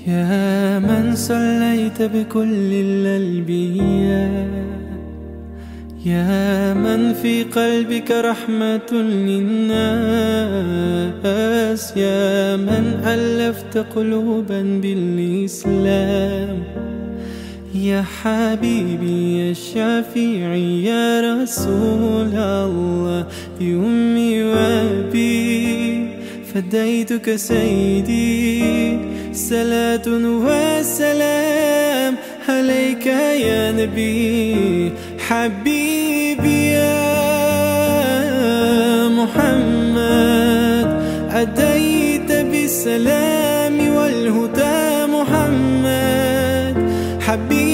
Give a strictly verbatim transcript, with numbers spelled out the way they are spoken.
يا من صليت بكل الأنبياء، يا من في قلبك رحمة للناس، يا من ألفت قلوبا بالإسلام، يا حبيبي يا شفيعي يا رسول الله، بأمي وأبي فديتك سيدي، صلاة وسلام عليك يا نبي حبيبي يا محمد، أتيت بالسلام والهدى محمد حبيبي